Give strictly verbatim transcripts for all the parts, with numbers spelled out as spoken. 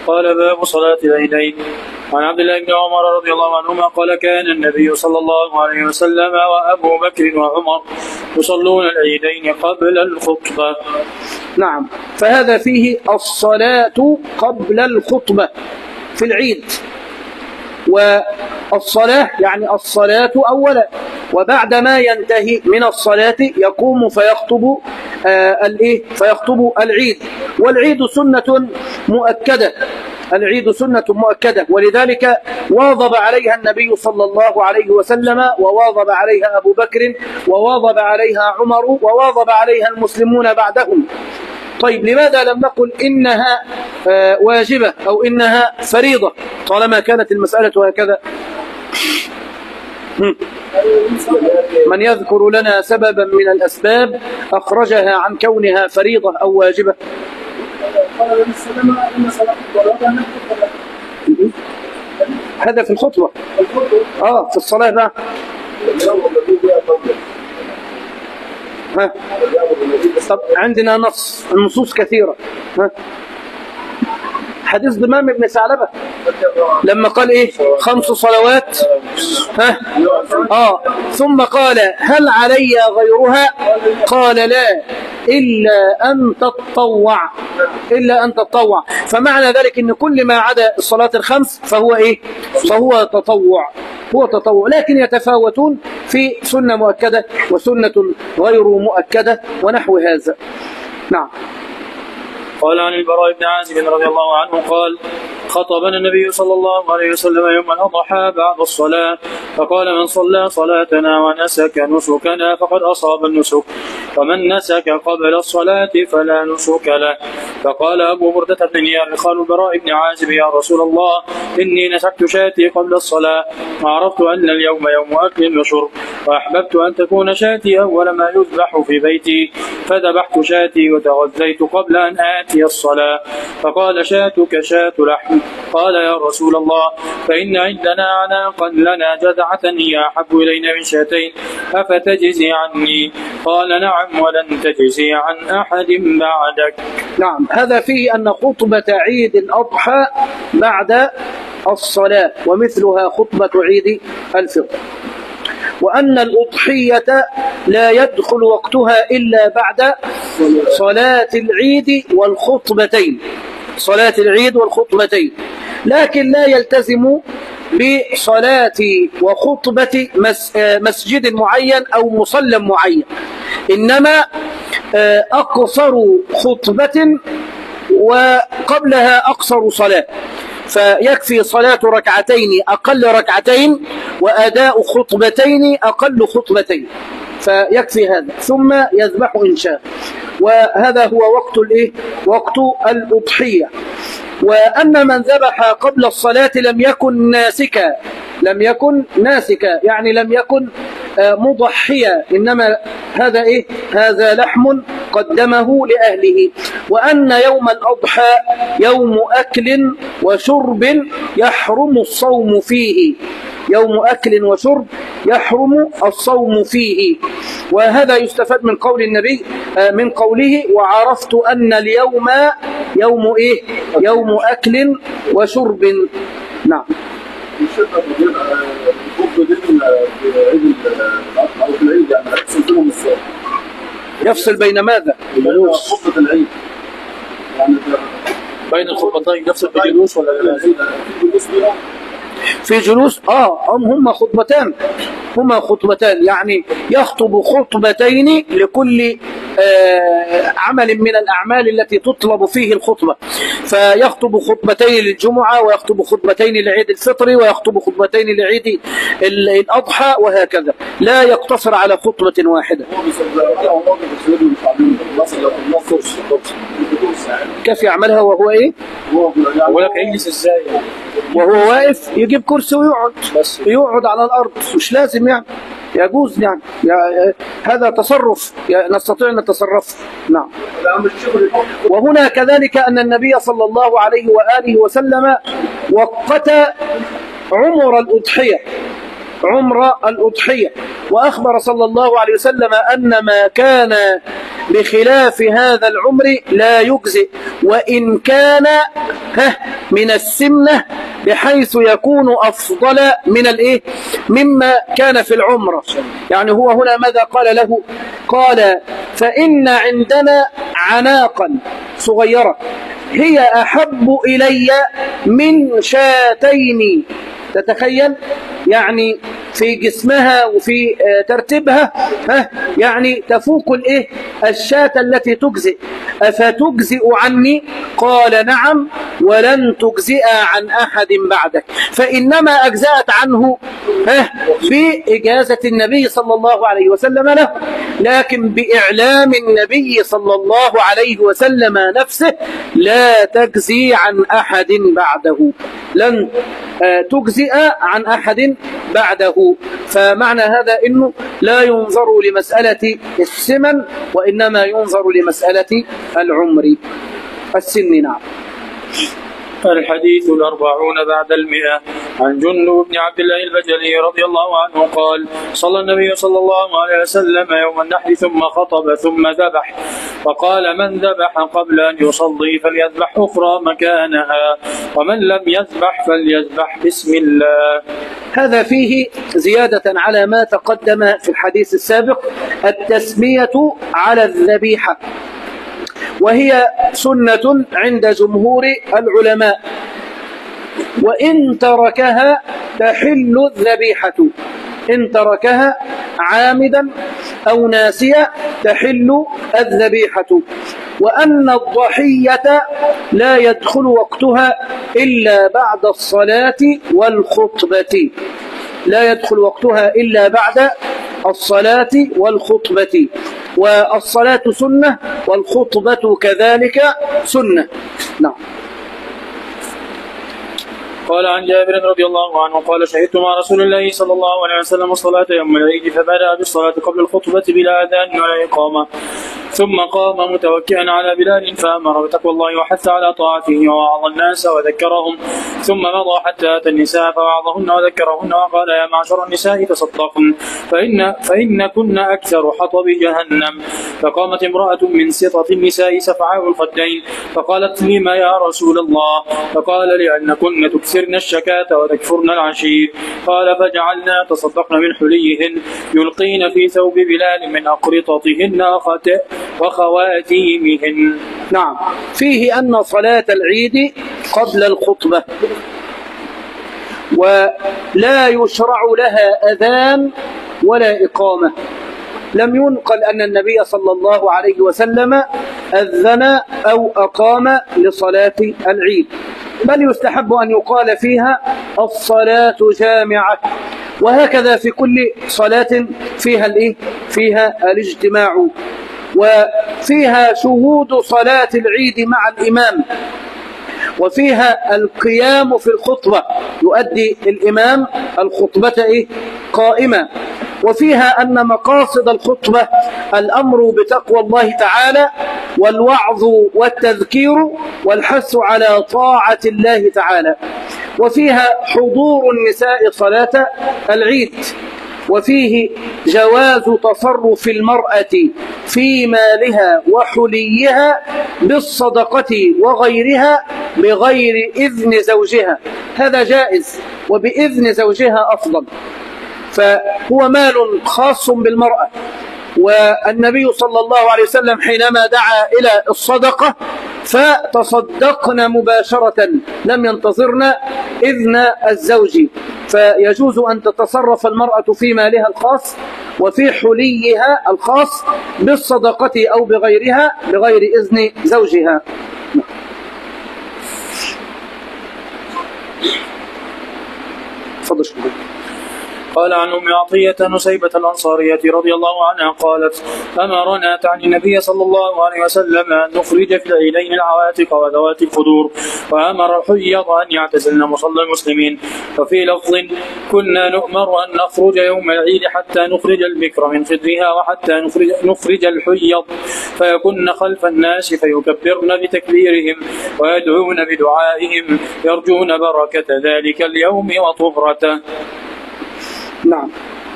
قال باب صلاة العيدين. عن عبد الله بن عمر رضي الله عنهما قال كان النبي صلى الله عليه وسلم وأبو بكر وعمر يصلون العيدين قبل الخطبة. نعم، فهذا فيه الصلاة قبل الخطبة في العيد، والصلاة يعني الصلاة أولا، وبعد ما ينتهي من الصلاة يقوم فيخطب آه الإيه فيخطب العيد. والعيد سنة مؤكدة، العيد سنة مؤكدة، ولذلك واظب عليها النبي صلى الله عليه وسلم، وواظب عليها أبو بكر، وواظب عليها عمر، وواظب عليها المسلمون بعدهم. طيب، لماذا لم نقل إنها آه واجبة أو إنها فريضة طالما كانت المسألة هكذا؟ من يذكر لنا سببا من الأسباب أخرجها عن كونها فريضة أو واجبة؟ هذا في الخطبة. آه في الصلاة بقى. ها. طب عندنا نص، النصوص كثيرة. ها. حديث ضمام بن ثعلبة لما قال ايه خمس صلوات، ها اه ثم قال هل علي غيرها؟ قال لا الا ان تتطوع، الا ان تتطوع. فمعنى ذلك ان كل ما عدا الصلاة الخمس فهو ايه فهو تطوع، هو تطوع، لكن يتفاوتون في سنة مؤكدة وسنة غير مؤكدة ونحو هذا. نعم. قال عن البراء بن عازب رضي الله عنه قال خطبنا النبي صلى الله عليه وسلم يوم الأضحى بعد الصلاة فقال من صلى صلاتنا ونسك نسكنا فقد أصاب النسك، ومن نسك قبل الصلاة فلا نسك له. فقال أبو بردة بن نيار قال البراء بن عازب يا رسول الله إني نسكت شاتي قبل الصلاة وعرفت أن اليوم يوم أكل وشرب، وأحببت أن تكون شاتي أول ما يذبح في بيتي، فذبحت شاتي وتغذيت قبل أن آتي الصلاة. فقال شاتك شات لحم. قال يا رسول الله فإن عندنا عناقا لنا جذعة هي أحب إلينا من شاتين، أفتجزي عني؟ قال نعم ولن تجزي عن أحد بعدك. نعم، هذا فيه أن خطبة عيد الأضحى بعد الصلاة ومثلها خطبة عيد الفطر، وأن الأضحية لا يدخل وقتها إلا بعد صلاة العيد والخطبتين، صلاة العيد والخطبتين، لكن لا يلتزم بصلاة وخطبة مسجد معين أو مصلى معين، إنما أقصر خطبة وقبلها أقصر صلاة، فيكفي صلاة ركعتين أقل ركعتين وأداء خطبتين أقل خطبتين، فيكفي هذا ثم يذبح إن شاء. وهذا هو وقت الإيه؟ وقت الأضحية. وأن من ذبح قبل الصلاة لم يكن ناسكا، لم يكن ناسكا يعني لم يكن مضحيا، إنما هذا إيه؟ هذا لحم قدمه لأهله. وأن يوم الأضحى يوم أكل وشرب يحرم الصوم فيه، يوم أكل وشرب يحرم الصوم فيه. وهذا يستفاد من قول النبي من قوله وعرفت أن اليوم يوم إيه؟ يوم أكل وشرب. نعم. يفصل بين ماذا؟ خطبة العيد يعني بين الخطبتين يفصل بجلوس ولا لا؟ في جلوس اه هم هم خطبتان، هما خطبتان يعني يخطب خطبتين لكل آه عمل من الأعمال التي تطلب فيه الخطبة، فيخطب خطبتين للجمعة ويخطب خطبتين لعيد الفطر ويخطب خطبتين لعيد الأضحى وهكذا، لا يقتصر على خطبة واحدة. كيف يعملها وهو ايه؟ ولك يجلس ازاي وهو واقف؟ يجيب كرسي ويقعد، يقعد على الأرض، مش لازم يعني، يجوز يعني, يعني هذا تصرف نستطيع أن نتصرف. نعم. وهنا كذلك أن النبي صلى الله عليه وآله وسلم وقت عمر الأضحية، عمر الأضحية، وأخبر صلى الله عليه وسلم أن ما كان بخلاف هذا العمر لا يجزئ، وإن كان من السمنة بحيث يكون أفضل من الإيه؟ مما كان في العمرة. يعني هو هنا ماذا قال له؟ قال فإن عندنا عناقا صغيرة هي أحب إلي من شاتين. تتخيل يعني في جسمها وفي ترتيبها ها يعني تفوق الايه الشاة التي تجزئ. أفتجزئ عني؟ قال نعم ولن تجزئ عن أحد بعدك. فإنما أجزأت عنه ها بإجازة النبي صلى الله عليه وسلم له، لكن بإعلام النبي صلى الله عليه وسلم نفسه لا تجزي عن أحد بعده، لن تجزئ عن أحد بعده. فمعنى هذا أنه لا ينظر لمسألة السمن وإنما ينظر لمسألة العمر السن. نعم. الحديث الأربعون بعد المئة. عن جندب بن عبد الله البجلي رضي الله عنه قال صلى النبي صلى الله عليه وسلم يوم النحر ثم خطب ثم ذبح، فقال من ذبح قبل أن يصلي فليذبح أخرى مكانها، ومن لم يذبح فليذبح بسم الله. هذا فيه زيادة على ما تقدم في الحديث السابق، التسمية على الذبيحة، وهي سنة عند جمهور العلماء، وإن تركها تحل الذبيحة، إن تركها عامدا أو ناسيا تحل الذبيحة. وأن الضحية لا يدخل وقتها إلا بعد الصلاة والخطبة، لا يدخل وقتها إلا بعد الصلاة والخطبة، والصلاة سنة والخطبة كذلك سنة. نعم. قال عن جابر رضي الله عنه قال شهدت مع رسول الله صلى الله عليه وسلم الصلاة يوم العيد، فبدأ بالصلاة قبل الخطبة بلا أذان ولا إقامة، ثم قام متوكئا على بلال فأمر بتقوى الله وحث على طاعته ووعظ الناس وذكرهم، ثم مضى حتى أتى النساء فوعظهن وذكرهن وقال يا معشر النساء تصدقن فإن, فإن كن أكثر حطب جهنم. فقامت امرأة من سطة النساء سفعاء الخدين فقالت لما يا رسول الله؟ فقال لأنكن تكثرن الشكاة وتكفرن العشير. قال فجعلنا تصدقن من حليهن يلقين في ثوب بلال من أقرطتهن وخواتيمهن. نعم. فيه أن صلاة العيد قبل الخطبة، ولا يشرع لها أذان ولا إقامة. لم ينقل أن النبي صلى الله عليه وسلم أذن أو أقام لصلاة العيد، بل يستحب أن يقال فيها الصلاة جامعة، وهكذا في كل صلاة فيها الإيه؟ فيها الاجتماع، وفيها شهود صلاة العيد مع الإمام، وفيها القيام في الخطبة، يؤدي الإمام الخطبة إيه؟ قائمة. وفيها أن مقاصد الخطبة الأمر بتقوى الله تعالى والوعظ والتذكير والحث على طاعة الله تعالى. وفيها حضور النساء صلاة العيد، وفيه جواز تصرف المرأة في مالها وحليها بالصدقة وغيرها بغير إذن زوجها، هذا جائز، وبإذن زوجها أفضل، فهو مال خاص بالمرأة. والنبي صلى الله عليه وسلم حينما دعا إلى الصدقة فتصدقنا مباشرة، لم ينتظرنا إذن الزوج، فيجوز أن تتصرف المرأة في مالها الخاص وفي حليها الخاص بالصدقة أو بغيرها بغير إذن زوجها. تفضل. قال عن أم عطية نسيبة الأنصارية رضي الله عنها قالت أمرنا تعني النبي صلى الله عليه وسلم أن نخرج في العيدين العواتق وذوات الخدور، وأمر الحيض أن يعتزلن مصلى المسلمين. وفي لفظ كنا نؤمر أن نخرج يوم العيد حتى نخرج البكر من خدرها وحتى نخرج, نخرج الحيض فيكن خلف الناس فيكبرن بتكبيرهم ويدعون بدعائهم يرجون بركة ذلك اليوم وطهرته. نعم.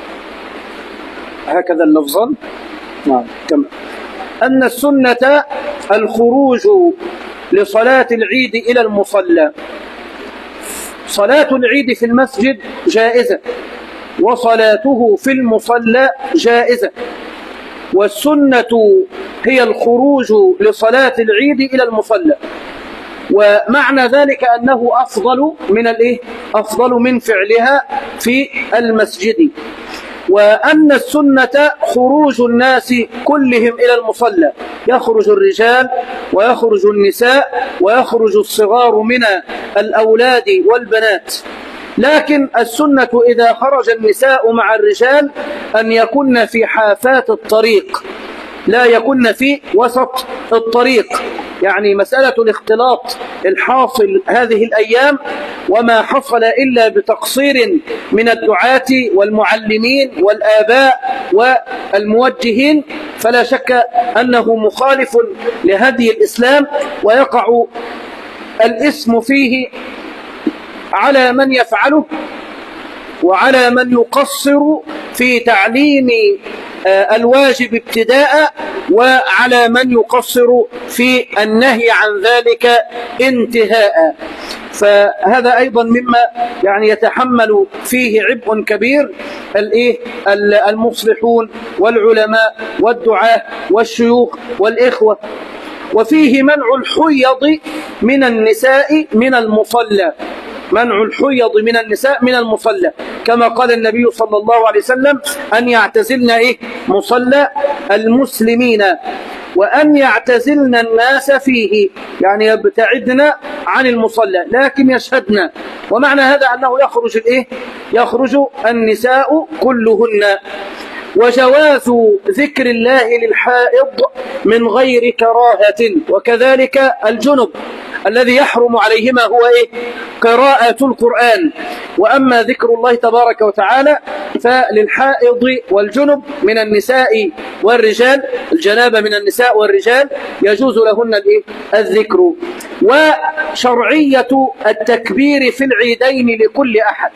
هكذا اللفظان. نعم. كما أن السنة الخروج لصلاة العيد إلى المصلى صلاة العيد في المسجد جائزة، وصلاته في المصلى جائزة، والسنة هي الخروج لصلاة العيد إلى المصلى، ومعنى ذلك أنه أفضل من الإيه؟ أفضل من فعلها في المسجد، وأن السنة خروج الناس كلهم إلى المصلى، يخرج الرجال ويخرج النساء ويخرج الصغار من الأولاد والبنات، لكن السنة إذا خرج النساء مع الرجال أن يكن في حافات الطريق، لا يكن في وسط الطريق. يعني مسألة الاختلاط الحاصل هذه الأيام وما حصل إلا بتقصير من الدعاة والمعلمين والآباء والموجهين، فلا شك أنه مخالف لهدي الإسلام، ويقع الإثم فيه على من يفعله وعلى من يقصر في تعليم الواجب ابتداء، وعلى من يقصر في النهي عن ذلك انتهاء. فهذا أيضا مما يعني يتحمل فيه عبء كبير الإيه المصلحون والعلماء والدعاة والشيوخ والإخوة. وفيه منع الحيض من النساء من المصلى، منع الحيض من النساء من المصلى، كما قال النبي صلى الله عليه وسلم أن يعتزلن إيه مصلى المسلمين، وأن يعتزلن الناس فيه، يعني يبتعدن عن المصلى لكن يشهدن. ومعنى هذا أنه يخرج الإيه يخرج النساء كلهن. وجواز ذكر الله للحائض من غير كراهة، وكذلك الجنب الذي يحرم عليهما هو إيه؟ قراءة القرآن. وأما ذكر الله تبارك وتعالى فللحائض والجنب من النساء والرجال، الجنابة من النساء والرجال يجوز لهن الإيه؟ الذكر. وشرعية التكبير في العيدين لكل أحد،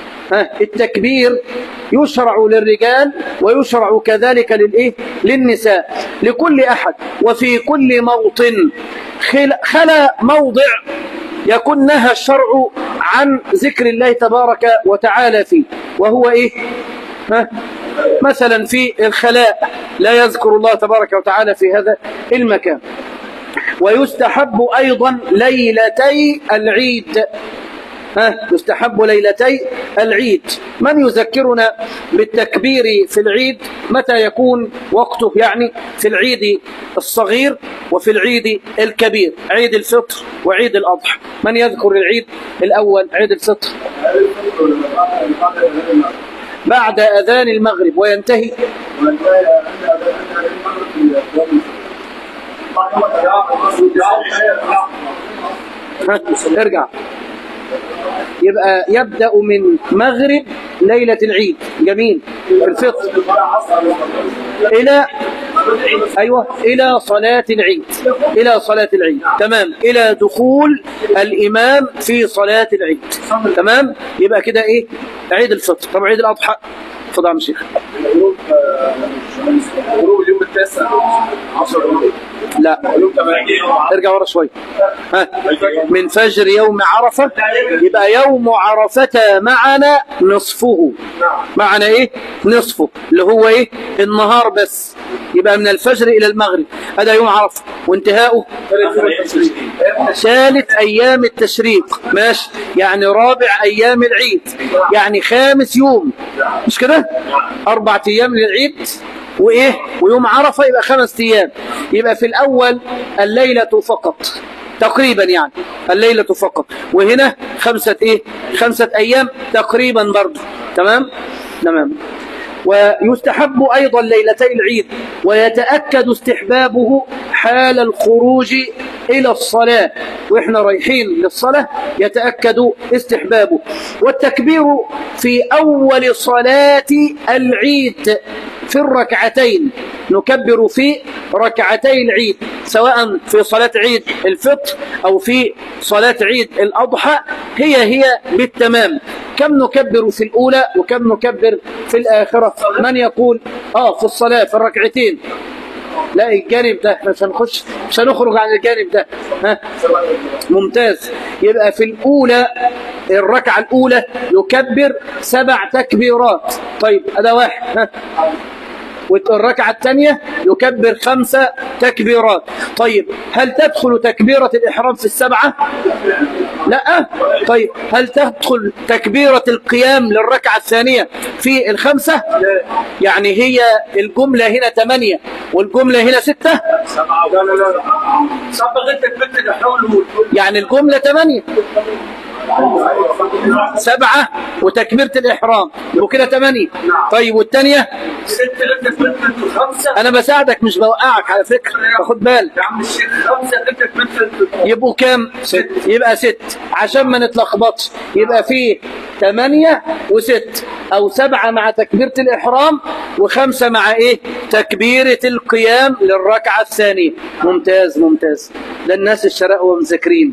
التكبير يشرع للرجال ويشرع كذلك للإيه؟ للنساء، لكل أحد وفي كل موطن، خلا موضع يكون نهى الشرع عن ذكر الله تبارك وتعالى فيه، وهو إيه؟ ها؟ مثلا في الخلاء لا يذكر الله تبارك وتعالى في هذا المكان. ويستحب أيضا ليلتي العيد، ها يستحب ليلتي العيد. من يذكرنا بالتكبير في العيد متى يكون وقته؟ يعني في العيد الصغير وفي العيد الكبير، عيد الفطر وعيد الأضحى. من يذكر العيد الأول عيد الفطر؟ بعد أذان المغرب وينتهي ارجع، يبقى يبدأ من مغرب ليلة العيد، جميل، في الفطر إلى أيوة إلى صلاة العيد، إلى صلاة العيد، تمام، إلى دخول الإمام في صلاة العيد، تمام. يبقى كده إيه؟ عيد الفطر. طب عيد الأضحى اتفضل يا عم شيخ. غروب اليوم التاسع عشر، لا ارجع ورا شويه. ها من فجر يوم عرفة، يبقى يوم عرفة معنا نصفه، معنا ايه نصفه اللي هو ايه النهار بس، يبقى من الفجر الى المغرب هذا يوم عرفة، وانتهاؤه ثالث ايام التشريق، ماشي، يعني رابع ايام العيد، يعني خامس يوم، مش كده؟ اربع ايام للعيد وايه ويوم عرفة، يبقى خمس ايام. يبقى في الاول الليلة فقط تقريبا، يعني الليلة فقط، وهنا خمسة ايه خمسة ايام تقريبا برضه، تمام تمام. ويستحب ايضا ليلتي العيد، ويتأكد استحبابه حال الخروج الى الصلاة، واحنا رايحين للصلاة يتأكد استحبابه. والتكبير في اول صلاة العيد في الركعتين، نكبر في ركعتي العيد سواء في صلاة عيد الفطر أو في صلاة عيد الأضحى، هي هي بالتمام. كم نكبر في الأولى وكم نكبر في الآخرة؟ من يقول آه في الصلاة في الركعتين؟ لا الجانب ده احنا مش هنخش مش هنخرج عن الجانب ده. ها ممتاز. يبقى في الأولى الركعة الأولى يكبر سبع تكبيرات. طيب هذا واحد. ها. والركعة الثانية يكبر خمسة تكبيرات. طيب هل تدخل تكبيرة الإحرام في السبعة؟ لا. طيب هل تدخل تكبيرة القيام للركعة الثانية في الخمسة؟ يعني هي الجملة هنا ثمانية والجملة هنا ستة؟ لا لا لا سبق انت كبرت الحول. يعني الجملة ثمانية سبعة وتكبيرة الإحرام يبقوا كده ثمانية. طيب والثانية؟ ست انت كبرت الخمسة. أنا بساعدك مش بوقعك على فكرة، باخد بالك. يا عم الشيخ خمسة انت كبرت. يبقوا كام؟ ست. يبقى ست عشان ما نتلخبطش. يبقى فيه ثمانية وست، أو سبعة مع تكبيرة الإحرام وخمسة مع إيه؟ تكبيرة القيام للركعة الثانية. ممتاز ممتاز، ده الناس الشراء ومذاكرين.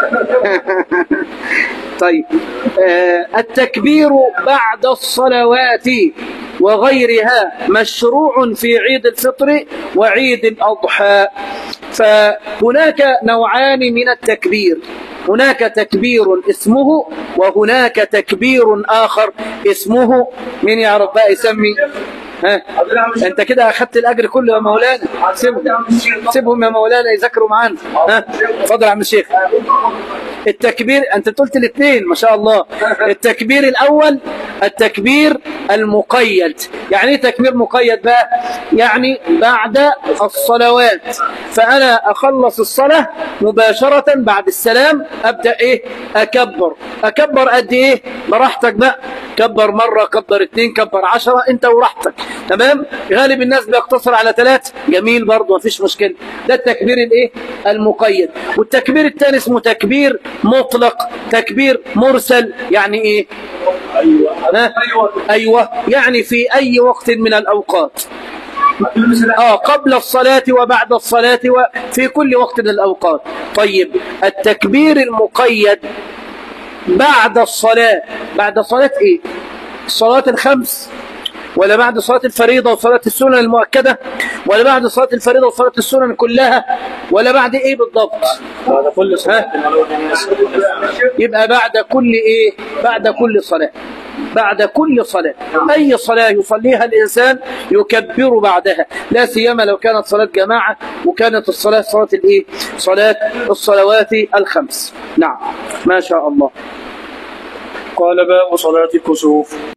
طيب آه التكبير بعد الصلوات وغيرها مشروع في عيد الفطر وعيد الأضحى. فهناك نوعان من التكبير، هناك تكبير اسمه وهناك تكبير آخر اسمه. مين يعرف بقى يسمي؟ ها انت كده اخذت الاجر كله يا مولانا. سيبهم سيبهم يا مولانا يذاكروا معانا. ها اتفضل يا عم الشيخ. التكبير انت قلت الاثنين ما شاء الله. التكبير الاول التكبير المقيد. يعني ايه تكبير مقيد بقى؟ يعني بعد الصلوات، فانا اخلص الصلاه مباشره بعد السلام ابدا ايه؟ اكبر. اكبر قد ايه؟ براحتك بقى، كبر مره، كبر اثنين، كبر عشرة، انت وراحتك. تمام. غالب الناس بيقتصر على ثلاث، جميل برضه ما فيش مشكله. ده التكبير الايه؟ المقيد. والتكبير الثاني اسمه تكبير مطلق، تكبير مرسل. يعني ايه؟ ايوه ايوه ايوه يعني في اي وقت من الاوقات. اه قبل الصلاة وبعد الصلاة وفي كل وقت من الاوقات. طيب التكبير المقيد بعد الصلاة. بعد صلاة ايه؟ الصلاة الخمس، ولا بعد صلاة الفريضة وصلاة السنن المؤكدة، ولا بعد صلاة الفريضة وصلاة السنن كلها، ولا بعد ايه بالضبط؟ بعد كل صلاة. يبقى بعد كل ايه؟ بعد كل صلاة. بعد كل صلاة، أي صلاة يصليها الإنسان يكبر بعدها، لا سيما لو كانت صلاة جماعة وكانت الصلاة صلاة الإيه؟ صلاة الصلوات الخمس. نعم ما شاء الله. قال باب صلاة الكسوف.